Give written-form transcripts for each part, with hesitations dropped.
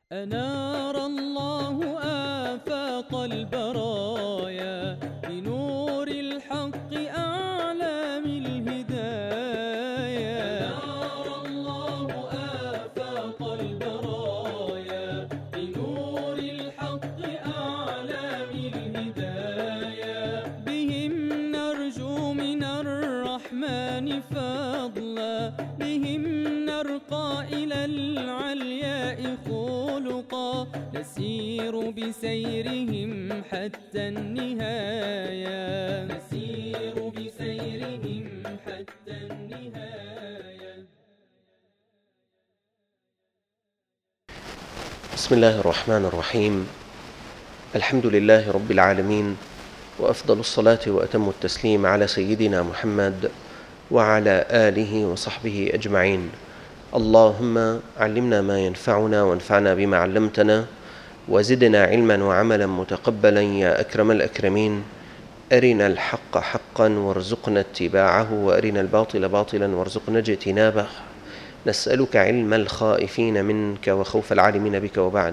أنار الله آفاق البرايا بنور الحق أعلام الهدايا. أنار الله آفاق البرايا بنور الحق أعلام الهدايا. بهم نرجو من الرحمن فضلا، بهم نرقى إلى العلياء خلقا، نسير بسيرهم حتى النهاية، نسير بسيرهم حتى النهاية. بسم الله الرحمن الرحيم. الحمد لله رب العالمين، وأفضل الصلاة وأتم التسليم على سيدنا محمد وعلى آله وصحبه أجمعين. اللهم علمنا ما ينفعنا وانفعنا بما علمتنا، وزدنا علما وعملا متقبلا يا أكرم الأكرمين. أرنا الحق حقا وارزقنا اتباعه، وأرنا الباطل باطلا وارزقنا اجتنابه. نسألك علم الخائفين منك وخوف العالمين بك. وبعد،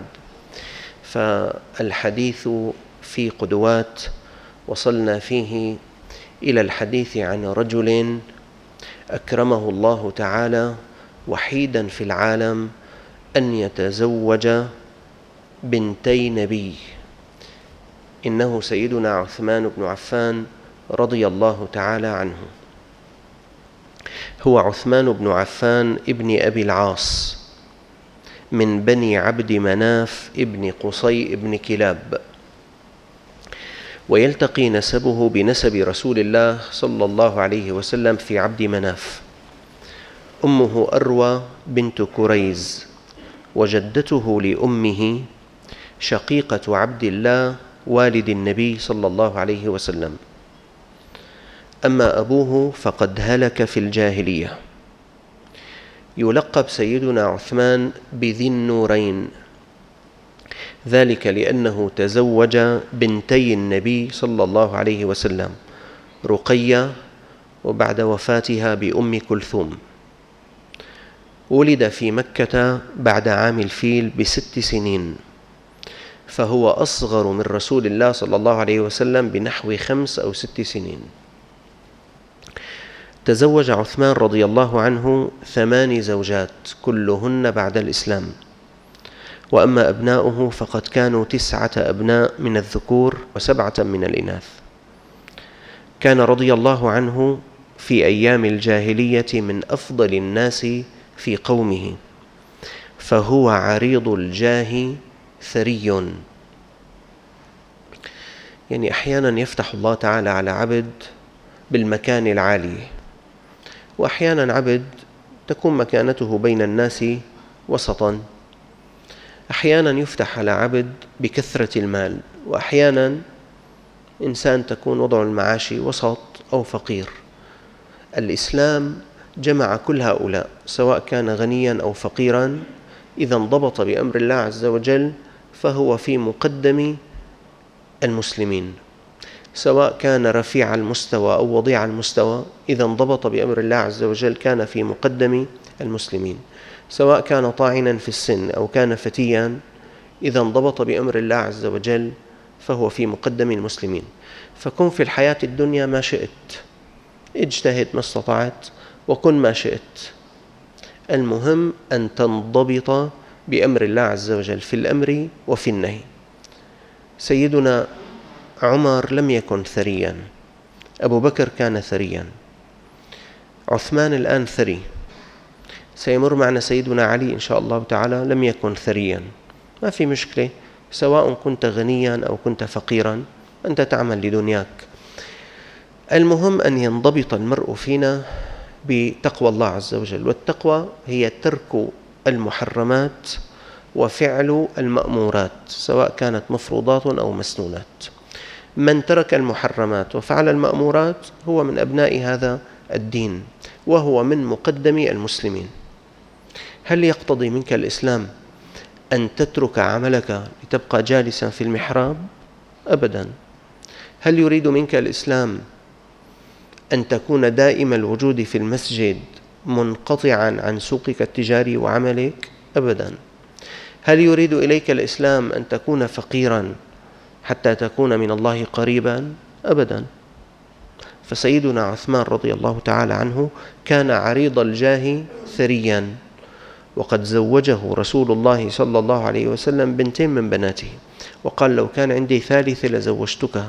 فالحديث في قدوات وصلنا فيه إلى الحديث عن رجل أكرمه الله تعالى وحيدا في العالم أن يتزوج بنتي نبي، إنه سيدنا عثمان بن عفان رضي الله تعالى عنه. هو عثمان بن عفان ابن أبي العاص من بني عبد مناف ابن قصي ابن كلاب، ويلتقي نسبه بنسب رسول الله صلى الله عليه وسلم في عبد مناف. أمه أروى بنت كريز، وجدته لأمه شقيقة عبد الله والد النبي صلى الله عليه وسلم. أما أبوه فقد هلك في الجاهلية. يلقب سيدنا عثمان بذي النورين، ذلك لأنه تزوج بنتي النبي صلى الله عليه وسلم، رقية وبعد وفاتها بأم كلثوم. ولد في مكة بعد عام الفيل ب6 سنين، فهو أصغر من رسول الله صلى الله عليه وسلم بنحو 5 أو 6 سنين. تزوج عثمان رضي الله عنه 8 زوجات كلهن بعد الإسلام. وأما أبناؤه فقد كانوا 9 أبناء من الذكور و7 من الإناث. كان رضي الله عنه في أيام الجاهلية من أفضل الناس في قومه، فهو عريض الجاه ثري. يعني أحيانا يفتح الله تعالى على عبد بالمكان العالي، وأحيانا عبد تكون مكانته بين الناس وسطا. أحيانا يفتح على عبد بكثرة المال، وأحيانا إنسان تكون وضع المعاشي وسط أو فقير. الإسلام جمع كل هؤلاء، سواء كان غنيا أو فقيرا، إذا انضبط بأمر الله عز وجل فهو في مقدم المسلمين. سواء كان رفيع المستوى أو وضيع المستوى، إذا انضبط بأمر الله عز وجل كان في مقدم المسلمين. سواء كان طاعنا في السن أو كان فتيا، إذا انضبط بأمر الله عز وجل فهو في مقدم المسلمين. فكن في الحياة الدنيا ما شئت، اجتهد ما استطعت، وكن ما شئت. المهم أن تنضبط بأمر الله عز وجل في الأمر وفي النهي. سيدنا عمر لم يكن ثريا، أبو بكر كان ثريا، عثمان الآن ثري، سيمر معنا سيدنا علي إن شاء الله تعالى لم يكن ثريا. ما في مشكلة، سواء كنت غنيا أو كنت فقيرا، أنت تعمل لدنياك. المهم أن ينضبط المرء فينا بتقوى الله عز وجل، والتقوى هي ترك المحرمات وفعل المأمورات، سواء كانت مفروضات أو مسنونات. من ترك المحرمات وفعل المأمورات هو من أبناء هذا الدين، وهو من مقدم المسلمين. هل يقتضي منك الإسلام أن تترك عملك لتبقى جالسا في المحراب؟ أبدا. هل يريد منك الإسلام أن تكون دائم الوجود في المسجد منقطعا عن سوقك التجاري وعملك؟ أبدا. هل يريد إليك الإسلام أن تكون فقيرا حتى تكون من الله قريبا؟ أبدا. فسيدنا عثمان رضي الله تعالى عنه كان عريض الجاه ثريا، وقد زوجه رسول الله صلى الله عليه وسلم بنتين من بناته، وقال: لو كان عندي ثالثة لزوجتك.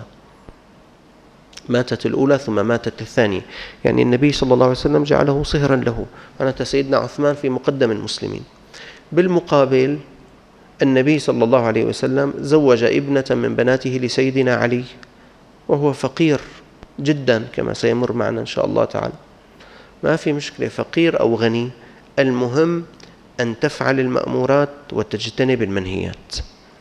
ماتت الأولى ثم ماتت الثانية، يعني النبي صلى الله عليه وسلم جعله صهرا له، معناته سيدنا عثمان في مقدم المسلمين. بالمقابل النبي صلى الله عليه وسلم زوج ابنة من بناته لسيدنا علي، وهو فقير جدا كما سيمر معنا إن شاء الله تعالى. ما في مشكلة، فقير أو غني، المهم أن تفعل المأمورات وتجتنب المنهيات.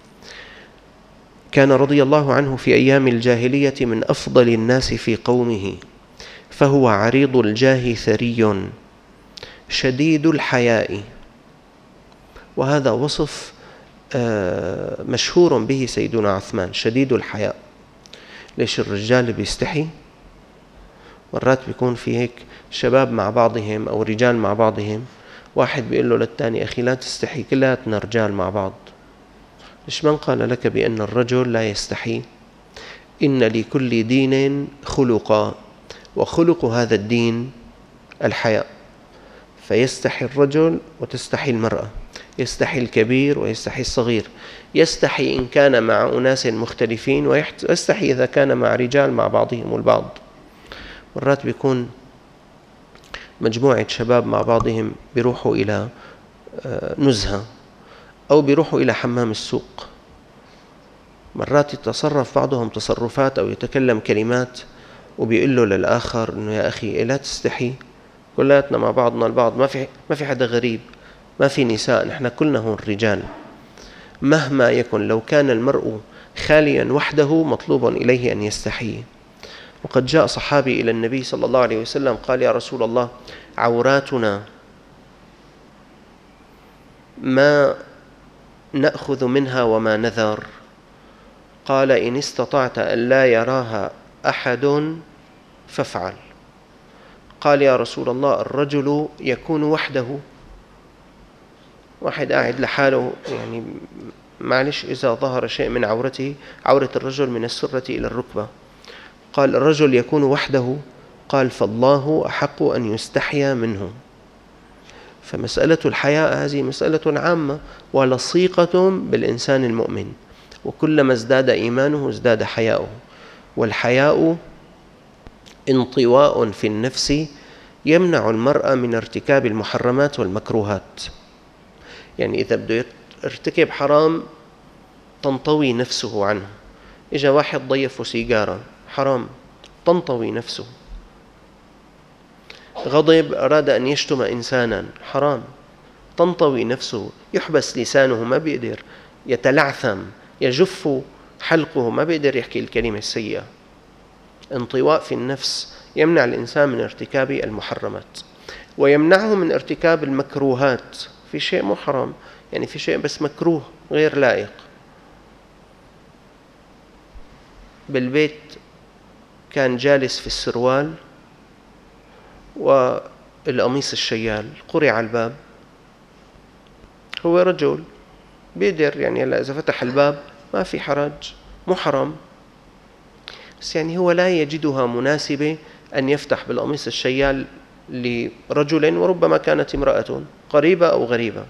كان رضي الله عنه في أيام الجاهلية من أفضل الناس في قومه، فهو عريض الجاه ثري شديد الحياء، وهذا وصف مشهور به سيدنا عثمان، شديد الحياء. ليش الرجال بيستحي؟ مرات بيكون في هيك شباب مع بعضهم أو رجال مع بعضهم، واحد بيقول له للثاني: أخي لا تستحي، كلاتنا رجال مع بعض. ليش من قال لك بأن الرجل لا يستحي؟ إن لكل دين خلقا، وخلق هذا الدين الحياء، فيستحي الرجل وتستحي المرأة، يستحي الكبير ويستحي الصغير، يستحي إن كان مع أناس مختلفين، ويستحي إذا كان مع رجال مع بعضهم البعض. مرات بيكون مجموعة شباب مع بعضهم بيروحوا إلى نزهة أو بيروحوا إلى حمام السوق، مرات يتصرف بعضهم تصرفات أو يتكلم كلمات وبيقول له للآخر إنه: يا أخي لا تستحي، كلاتنا مع بعضنا البعض، ما في حدا غريب، ما في نساء، نحن كلنا هون رجال. مهما يكن، لو كان المرء خاليا وحده مطلوب إليه أن يستحي. وقد جاء صحابي إلى النبي صلى الله عليه وسلم قال: يا رسول الله، عوراتنا ما نأخذ منها وما نذر. قال: إن استطعت أن لا يراها أحد فافعل. قال: يا رسول الله، الرجل يكون وحده، واحد قاعد لحاله، يعني معلش إذا ظهر شيء من عورته، عورة الرجل من السرة إلى الركبة. قال: الرجل يكون وحده. قال: فالله أحق أن يستحيا منه. فمسألة الحياء هذه مسألة عامة ولصيقة بالإنسان المؤمن، وكلما ازداد إيمانه ازداد حياؤه. والحياء انطواء في النفس يمنع المرء من ارتكاب المحرمات والمكروهات. يعني إذا بده يرتكب حرام تنطوي نفسه عنه. إجا واحد ضيفه سيجارة، حرام، تنطوي نفسه. غضب، أراد أن يشتم إنسانا، حرام، تنطوي نفسه، يحبس لسانه، ما بيقدر، يتلعثم، يجف حلقه، ما بيقدر يحكي الكلمة السيئة. انطواء في النفس يمنع الإنسان من ارتكاب المحرمات، ويمنعه من ارتكاب المكروهات. في شيء مو حرام، يعني في شيء بس مكروه غير لائق. بالبيت كان جالس في السروال والقميص الشيال، قرع الباب، هو رجل بيقدر، يعني هلا إذا فتح الباب ما في حرج، مو حرام، بس يعني هو لا يجدها مناسبة أن يفتح بالقميص الشيال لرجل، وربما كانت امرأة قريبة أو غريبة.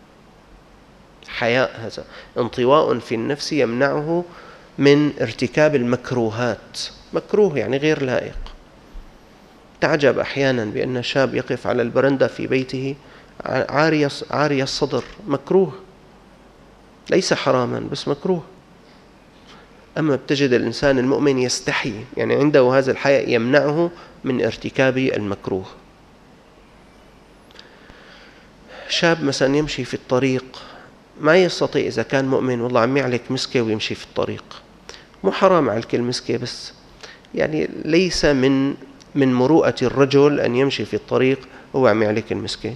حياء هذا انطواء في النفس يمنعه من ارتكاب المكروهات. مكروه يعني غير لائق. تعجب أحيانا بأن شاب يقف على البرندة في بيته عاري الصدر، مكروه، ليس حراما بس مكروه. أما بتجد الإنسان المؤمن يستحي، يعني عنده هذا الحياء يمنعه من ارتكاب المكروه. شاب مثلا يمشي في الطريق ما يستطيع، إذا كان مؤمن، والله عم يعلك مسكة ويمشي في الطريق، مو حرام عليك المسكة، بس يعني ليس من مروءة الرجل أن يمشي في الطريق وهو عم يعلك المسكة.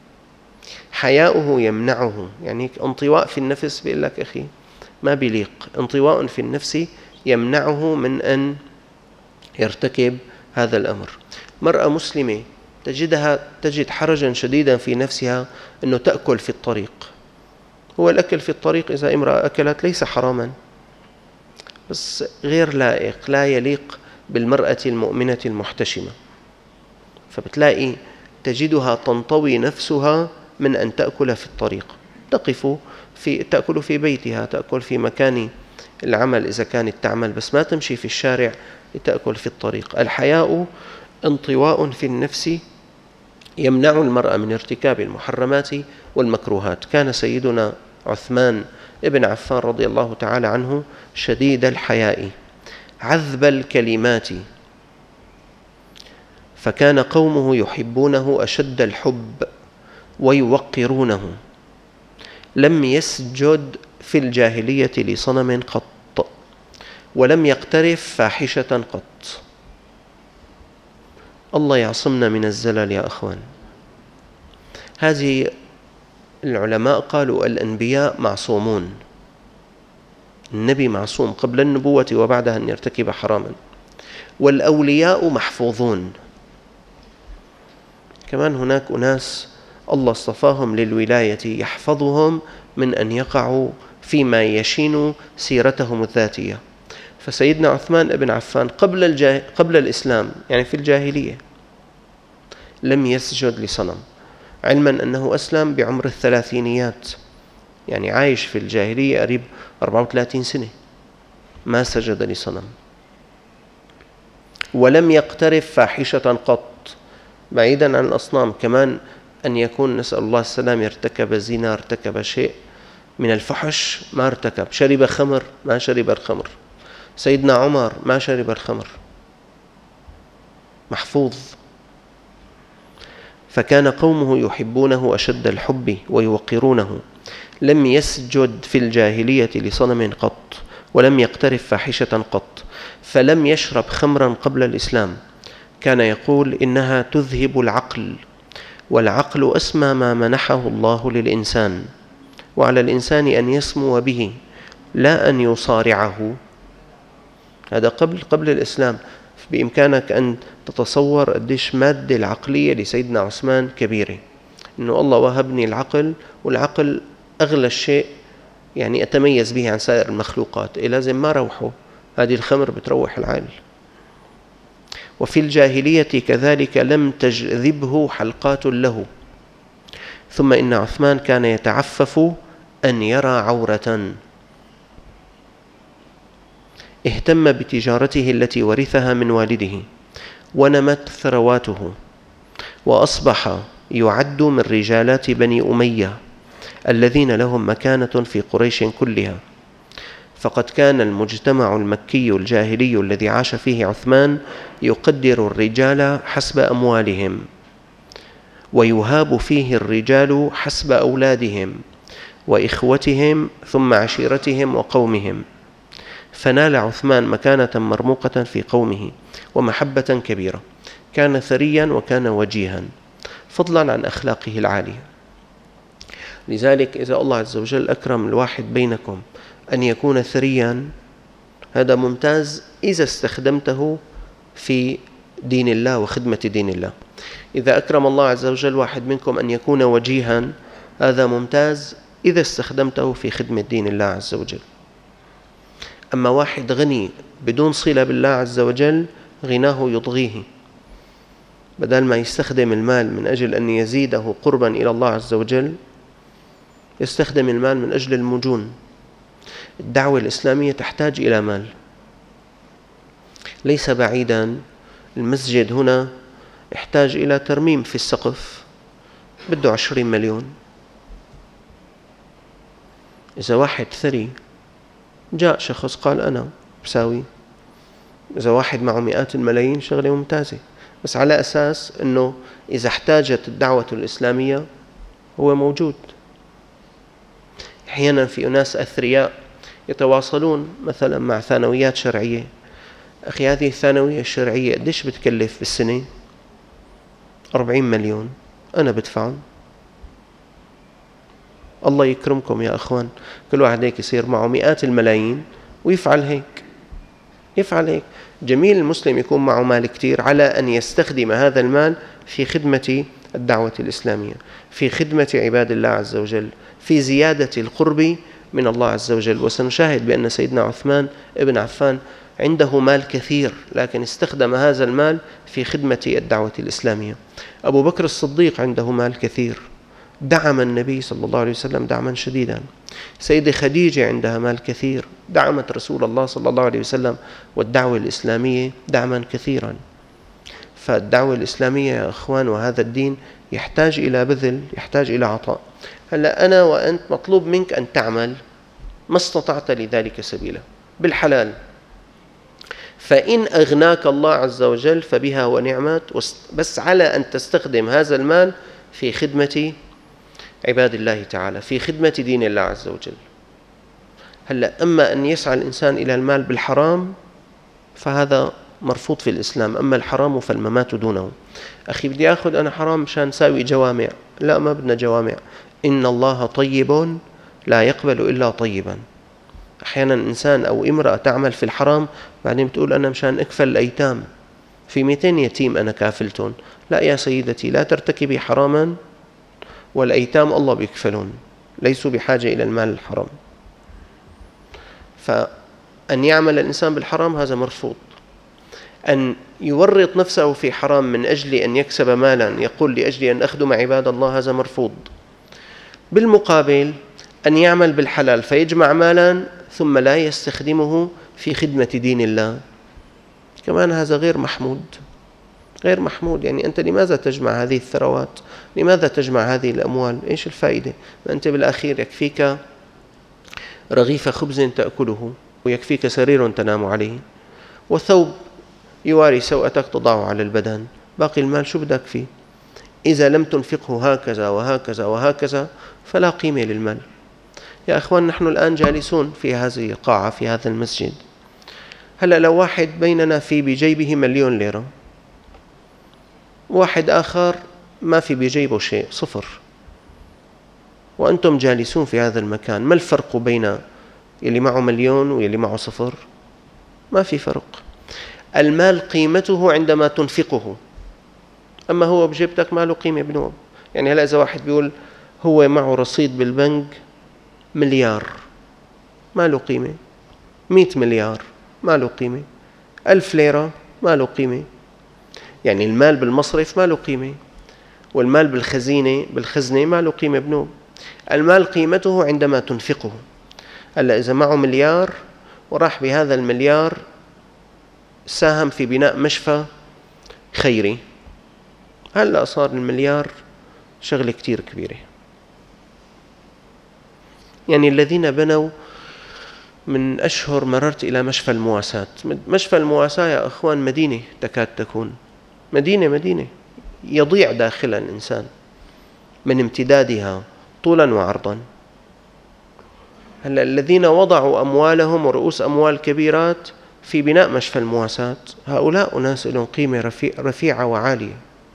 حياؤه يمنعه، يعني انطواء في النفس بيقول لك أخي ما بيليق، انطواء في النفس يمنعه من أن يرتكب هذا الأمر. مرأة مسلمة تجد حرجا شديدا في نفسها أنه تأكل في الطريق هو الأكل في الطريق إذا امرأة أكلت ليس حراما، بس غير لائق، لا يليق بالمرأة المؤمنة المحتشمة. فبتلاقي تجدها تنطوي نفسها من أن تأكل في الطريق، تأكل في بيتها، تأكل في مكان العمل إذا كانت تعمل، بس ما تمشي في الشارع لتأكل في الطريق. الحياء انطواء في النفس يمنع المرأة من ارتكاب المحرمات والمكروهات. كان سيدنا عثمان ابن عفان رضي الله تعالى عنه شديد الحياء عذب الكلمات، فكان قومه يحبونه أشد الحب ويوقرونه. لم يسجد في الجاهلية لصنم قط، ولم يقترف فاحشة قط. الله يعصمنا من الزلل يا أخوان. هذه العلماء قالوا الأنبياء معصومون، النبي معصوم قبل النبوة وبعدها أن يرتكب حراما، والأولياء محفوظون. كمان هناك أناس الله اصطفاهم للولاية يحفظهم من أن يقعوا فيما يشين سيرتهم الذاتية. فسيدنا عثمان بن عفان قبل الإسلام، يعني في الجاهلية، لم يسجد لصنم، علما أنه أسلم بعمر الثلاثينيات، يعني عايش في الجاهلية قريب 34 سنة، ما سجد لصنم. ولم يقترف فاحشة قط، بعيدا عن الأصنام، كمان أن يكون نسأل الله السلام ارتكب زنا، ارتكب شيء من الفحش ما ارتكب، شرب خمر ما شرب الخمر، سيدنا عمر ما شرب الخمر، محفوظ. فكان قومه يحبونه أشد الحب ويوقرونه. لم يسجد في الجاهلية لصنم قط، ولم يقترف فاحشة قط، فلم يشرب خمرا قبل الإسلام. كان يقول إنها تذهب العقل، والعقل أسمى ما منحه الله للإنسان، وعلى الإنسان أن يسمو به لا أن يصارعه. هذا قبل الإسلام. بإمكانك أن تتصور قديش مادة العقلية لسيدنا عثمان كبيرة، إنه الله وهبني العقل، والعقل أغلى الشيء يعني أتميز به عن سائر المخلوقات، لازم ما روحه، هذه الخمر بتروح العقل. وفي الجاهلية كذلك لم تجذبه حلقات له. ثم إن عثمان كان يتعفف أن يرى عورة. اهتم بتجارته التي ورثها من والده، ونمت ثرواته، وأصبح يعد من رجالات بني أمية الذين لهم مكانة في قريش كلها. فقد كان المجتمع المكي الجاهلي الذي عاش فيه عثمان يقدر الرجال حسب أموالهم، ويهاب فيه الرجال حسب أولادهم وإخوتهم ثم عشيرتهم وقومهم. فنال عثمان مكانة مرموقة في قومه ومحبة كبيرة. كان ثريا وكان وجيها، فضلا عن أخلاقه العالية. لذلك إذا الله عز وجل أكرم الواحد بينكم أن يكون ثريا، هذا ممتاز إذا استخدمته في دين الله وخدمة دين الله. إذا أكرم الله عز وجل واحد منكم أن يكون وجيها، هذا ممتاز إذا استخدمته في خدمة دين الله عز وجل. أما واحد غني بدون صلة بالله عز وجل، غناه يطغيه، بدل ما يستخدم المال من أجل أن يزيده قربا إلى الله عز وجل، يستخدم المال من أجل المجون. الدعوة الإسلامية تحتاج إلى مال. ليس بعيدا المسجد هنا يحتاج إلى ترميم في السقف، بده 20 مليون. إذا واحد ثري جاء شخص قال أنا بساوي، إذا واحد معه مئات الملايين شغلة ممتازة، بس على أساس أنه إذا احتاجت الدعوة الإسلامية هو موجود. أحيانا في أناس أثرياء يتواصلون مثلا مع ثانويات شرعية، أخي هذه الثانوية الشرعية قديش بتكلف بالسنة؟ 40 مليون، أنا بدفعهم. الله يكرمكم يا أخوان، كل واحد هيك يصير معه مئات الملايين ويفعل هيك. جميل المسلم يكون معه مال كتير على أن يستخدم هذا المال في خدمة الدعوة الإسلامية، في خدمة عباد الله عز وجل، في زيادة القرب من الله عز وجل. وسنشاهد بأن سيدنا عثمان ابن عفان عنده مال كثير، لكن استخدم هذا المال في خدمة الدعوة الإسلامية. أبو بكر الصديق عنده مال كثير، دعم النبي صلى الله عليه وسلم دعما شديدا. سيدة خديجة عندها مال كثير، دعمت رسول الله صلى الله عليه وسلم والدعوة الإسلامية دعما كثيرا. فالدعوة الإسلامية يا أخوان وهذا الدين يحتاج إلى بذل، يحتاج إلى عطاء. هلأ أنا وأنت مطلوب منك أن تعمل ما استطعت لذلك سبيلا بالحلال، فإن أغناك الله عز وجل فبها ونعمت، بس على أن تستخدم هذا المال في خدمة عباد الله تعالى، في خدمة دين الله عز وجل. هلأ أما أن يسعى الإنسان إلى المال بالحرام فهذا مرفوض في الإسلام، أما الحرام فالممات دونه. أخي بدي أخذ أنا حرام مشان ساوي جوامع، لا ما بدنا جوامع. إن الله طيب لا يقبل إلا طيبا. أحيانا إنسان أو امرأة تعمل في الحرام بعدين بتقول أنا مشان أكفل الأيتام، في 200 يتيم أنا كافلتهم. لا يا سيدتي، لا ترتكبي حراما، والأيتام الله بيكفلون، ليسوا بحاجة إلى المال الحرام. فأن يعمل الإنسان بالحرام هذا مرفوض. أن يورط نفسه في حرام من أجل أن يكسب مالا، يقول لأجل أن أخدم عباد الله، هذا مرفوض. بالمقابل أن يعمل بالحلال فيجمع مالا ثم لا يستخدمه في خدمة دين الله، كمان هذا غير محمود، غير محمود. يعني أنت لماذا تجمع هذه الثروات؟ لماذا تجمع هذه الأموال؟ إيش الفائدة؟ أنت بالأخير يكفيك رغيف خبز تأكله، ويكفيك سرير تنام عليه، وثوب يواري سوءتك تضعه على البدن. باقي المال شو بدك فيه؟ إذا لم تنفقه هكذا وهكذا وهكذا فلا قيمة للمال. يا أخوان، نحن الآن جالسون في هذه القاعة في هذا المسجد، هلأ لو واحد بيننا في بجيبه 1,000,000 ليرة، واحد آخر ما في بجيبه شيء، صفر، وأنتم جالسون في هذا المكان، ما الفرق بين يلي معه 1,000,000 ويلي معه صفر؟ ما في فرق. المال قيمته عندما تنفقه، أما هو بجيبتك ما له قيمة بنوب. يعني هلأ إذا واحد بيقول هو معه رصيد بالبنك 1,000,000,000 ما له قيمة، 100 مليار ما له قيمة، 1000 ليرة ما له قيمة. يعني المال بالمصرف ما له قيمة، والمال بالخزنة ما له قيمة بنوب. المال قيمته عندما تنفقه. هلا إذا معه 1,000,000,000 وراح بهذا 1,000,000,000 ساهم في بناء مشفى خيري، هلا صار 1,000,000,000 شغلة كتير كبيرة. يعني الذين بنوا من أشهر مررت إلى مشفى المواساة. مشفى المواساة يا أخوان مدينة تكاد تكون مدينة يضيع داخلها الإنسان من امتدادها طولا وعرضا. هلا الذين وضعوا أموالهم ورؤوس أموال كبيرات في بناء مشفى المواساة، هؤلاء أناس لهم قيمة رفيعة وعالية.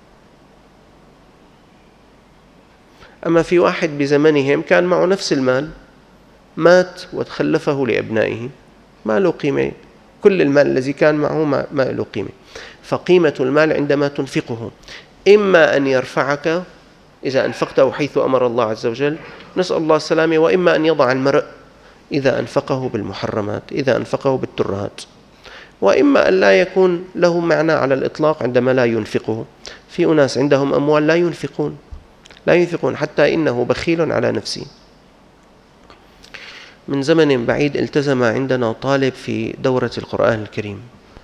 أما في واحد بزمنهم كان معه نفس المال، مات وتخلفه لأبنائه، ما له قيمة. كل المال الذي كان معه ما له قيمة. فقيمة المال عندما تنفقه، إما أن يرفعك إذا أنفقته حيث أمر الله عز وجل، نسأل الله السلامة، وإما أن يضع المرء إذا أنفقه بالمحرمات، إذا أنفقه بالترهات، وإما أن لا يكون له معنى على الإطلاق عندما لا ينفقه. في أناس عندهم أموال لا ينفقون حتى إنه بخيل على نفسه. من زمن بعيد التزم عندنا طالب في دورة القرآن الكريم،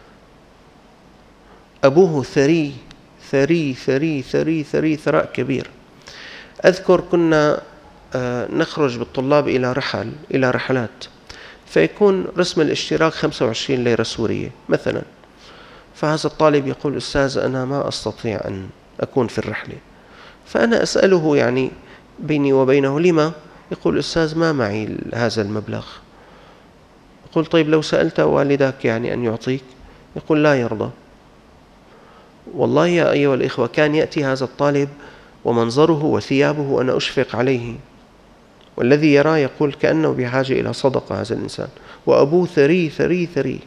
أبوه ثري ثري ثري ثري ثري ثراء كبير. أذكر كنا نخرج بالطلاب إلى رحلات، فيكون رسم الاشتراك 25 ليرة سورية مثلا. فهذا الطالب يقول أستاذ أنا ما أستطيع أن أكون في الرحلة. فأنا أسأله يعني بيني وبينه لما؟ يقول أستاذ ما معي هذا المبلغ. يقول طيب لو سألت والدك يعني أن يعطيك؟ يقول لا يرضى. والله يا أيها الإخوة كان يأتي هذا الطالب ومنظره وثيابه أنا أشفق عليه، والذي يراه يقول كأنه بحاجة إلى صدقة هذا الإنسان، وأبوه ثري ثري ثري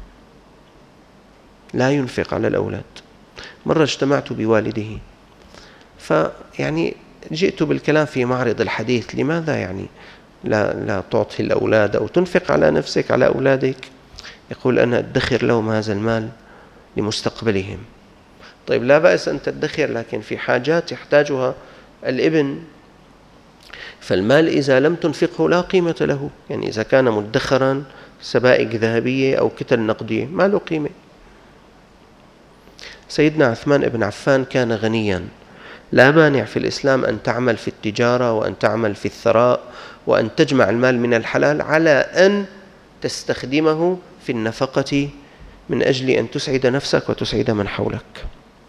لا ينفق على الأولاد. مرة اجتمعت بوالده، فيعني جئت بالكلام في معرض الحديث، لماذا يعني لا تعطي الأولاد أو تنفق على نفسك على أولادك؟ يقول أنا أدخر لهم هذا المال لمستقبلهم. طيب لا بأس أن تدخر، لكن في حاجات يحتاجها الابن، فالمال إذا لم تنفقه لا قيمة له. يعني إذا كان مدخرا سبائك ذهبية أو كتل نقدية ما له قيمة. سيدنا عثمان بن عفان كان غنيا، لا مانع في الإسلام أن تعمل في التجارة وأن تعمل في الثراء وأن تجمع المال من الحلال على أن تستخدمه في النفقة من أجل أن تسعد نفسك وتسعد من حولك.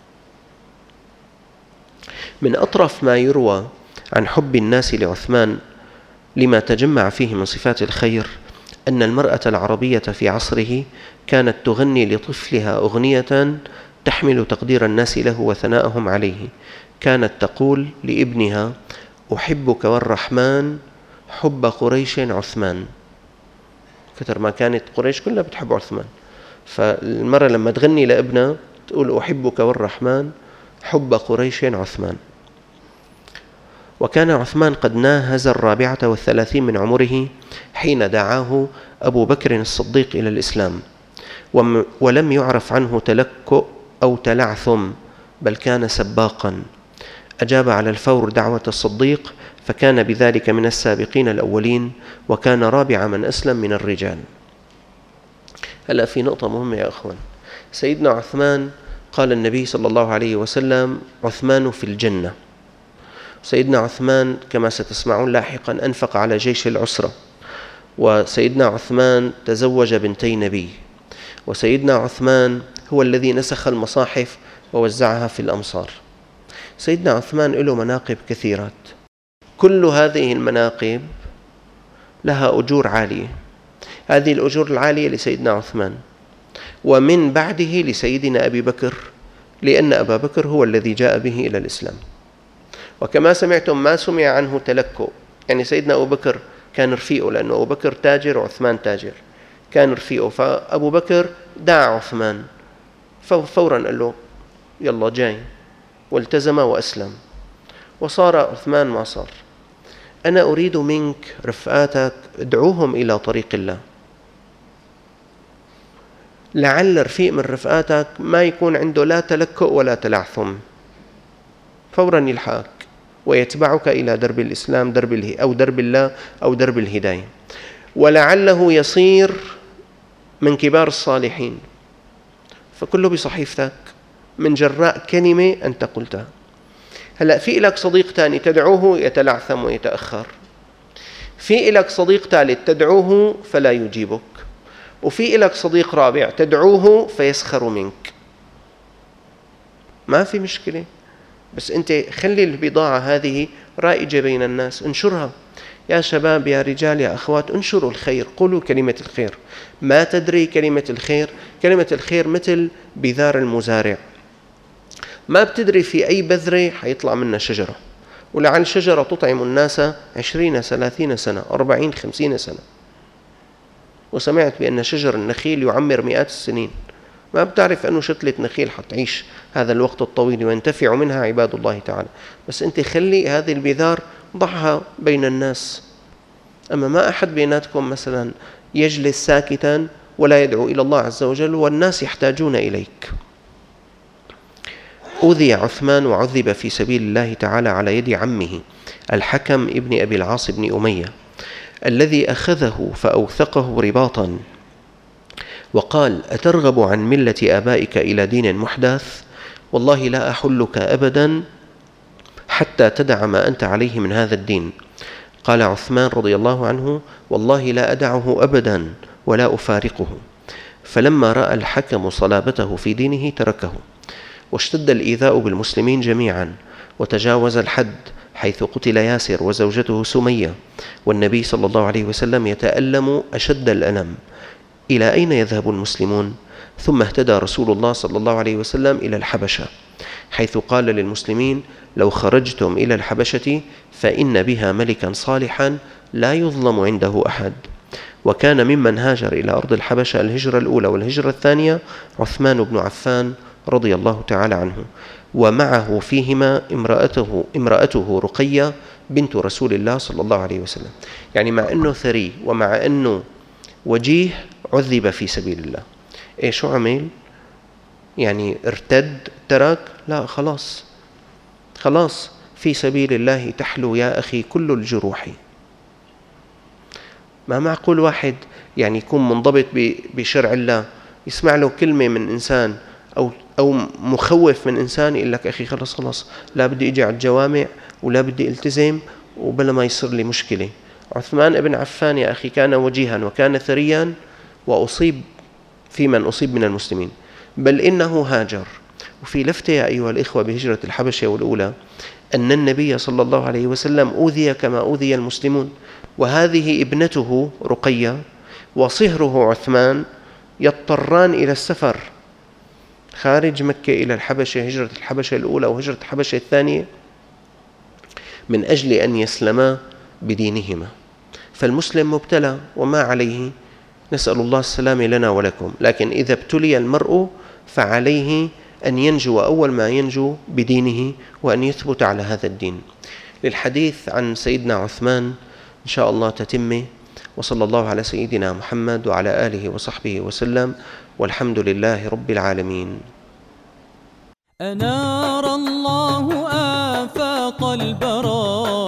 من أطرف ما يروى عن حب الناس لعثمان لما تجمع فيه من صفات الخير أن المرأة العربية في عصره كانت تغني لطفلها أغنية تحمل تقدير الناس له وثناءهم عليه. كانت تقول لابنها: أحبك والرحمن حب قريش عثمان. كثر ما كانت قريش كلها بتحب عثمان، فالمرة لما تغني لابنها تقول أحبك والرحمن حب قريش عثمان. وكان عثمان قد ناهز 34 من عمره حين دعاه أبو بكر الصديق إلى الإسلام، ولم يعرف عنه تلكؤ أو تلعثم، بل كان سباقا. أجاب على الفور دعوة الصديق، فكان بذلك من السابقين الأولين، وكان رابع من أسلم من الرجال. هلأ في نقطة مهمة يا أخوان. سيدنا عثمان قال النبي صلى الله عليه وسلم: عثمان في الجنة. سيدنا عثمان كما ستسمعون لاحقا أنفق على جيش العسرة، وسيدنا عثمان تزوج بنتي نبي، وسيدنا عثمان هو الذي نسخ المصاحف ووزعها في الأمصار. سيدنا عثمان له مناقب كثيرات، كل هذه المناقب لها أجور عالية. هذه الأجور العالية لسيدنا عثمان، ومن بعده لسيدنا أبي بكر، لأن أبا بكر هو الذي جاء به إلى الإسلام. وكما سمعتم ما سمع عنه تلكؤ، يعني سيدنا أبو بكر كان رفيقه، لأنه أبو بكر تاجر وعثمان تاجر، كان رفيقه. فأبو بكر دعا عثمان، ففورا قال له يلا جاي، والتزم وأسلم، وصار عثمان ما صار. أنا أريد منك رفقاتك ادعوهم إلى طريق الله، لعل رفيق من رفقاتك ما يكون عنده لا تلكؤ ولا تلعثم، فورا يلحقك ويتبعك إلى درب الإسلام، أو درب الله أو درب الهداية، ولعله يصير من كبار الصالحين، فكله بصحيفتك من جراء كلمة أنت قلتها. هلأ في لك صديق تاني تدعوه يتلعثم ويتأخر، في لك صديق ثالث تدعوه فلا يجيبك، وفي لك صديق رابع تدعوه فيسخر منك. ما في مشكلة، بس أنت خلي البضاعة هذه رائجة بين الناس، انشرها. يا شباب يا رجال يا أخوات، انشروا الخير، قولوا كلمة الخير. ما تدري كلمة الخير، كلمة الخير مثل بذار المزارع، ما بتدري في أي بذرة حيطلع منها شجرة، ولعل شجرة تطعم الناس 20 30 سنة 40 50 سنة. وسمعت بأن شجر النخيل يعمر مئات السنين، ما بتعرف أنه شتلة نخيل حتعيش هذا الوقت الطويل وينتفع منها عباد الله تعالى. بس أنت خلي هذه البذار ضعها بين الناس. أما ما أحد بيناتكم مثلا يجلس ساكتا ولا يدعو إلى الله عز وجل والناس يحتاجون إليك. أوذي عثمان وعذب في سبيل الله تعالى على يد عمه الحكم ابن أبي العاص بن أمية، الذي أخذه فأوثقه رباطا وقال: أترغب عن ملة آبائك إلى دين محدث؟ والله لا أحلك أبدا حتى تدع ما أنت عليه من هذا الدين. قال عثمان رضي الله عنه: والله لا أدعه أبدا ولا أفارقه. فلما رأى الحكم صلابته في دينه تركه، واشتد الإيذاء بالمسلمين جميعا، وتجاوز الحد حيث قتل ياسر وزوجته سمية، والنبي صلى الله عليه وسلم يتألم أشد الألم. إلى أين يذهب المسلمون؟ ثم اهتدى رسول الله صلى الله عليه وسلم إلى الحبشة، حيث قال للمسلمين: لو خرجتم إلى الحبشة فإن بها ملكا صالحا لا يظلم عنده أحد. وكان ممن هاجر إلى أرض الحبشة الهجرة الأولى والهجرة الثانية عثمان بن عفان رضي الله تعالى عنه، ومعه فيهما امرأته رقية بنت رسول الله صلى الله عليه وسلم. يعني مع أنه ثري ومع أنه وجيه عذب في سبيل الله. إيه شو عمل؟ يعني ارتد، ترك؟ لا، خلاص في سبيل الله تحلو يا أخي كل الجروح. ما معقول واحد يعني يكون منضبط بشرع الله يسمع له كلمة من إنسان أو مخوف من إنسان يقول لك أخي خلاص لا بدي أجي على الجوامع ولا بدي التزم وبلا ما يصير لي مشكلة. عثمان بن عفان يا أخي كان وجيها وكان ثريا وأصيب في من أصيب من المسلمين، بل إنه هاجر. وفي لفتة يا أيها الإخوة بهجرة الحبشة والأولى أن النبي صلى الله عليه وسلم أوذي كما أوذي المسلمون، وهذه ابنته رقية وصهره عثمان يضطران إلى السفر خارج مكة إلى الحبشة، هجرة الحبشة الأولى وهجرة الحبشة الثانية، من أجل أن يسلما بدينهما. فالمسلم مبتلى وما عليه، نسأل الله السلامة لنا ولكم. لكن إذا ابتلي المرء فعليه أن ينجو أول ما ينجو بدينه وأن يثبت على هذا الدين. للحديث عن سيدنا عثمان إن شاء الله تتمه، وصلى الله على سيدنا محمد وعلى آله وصحبه وسلم، والحمد لله رب العالمين. أنار الله آفاق البرايا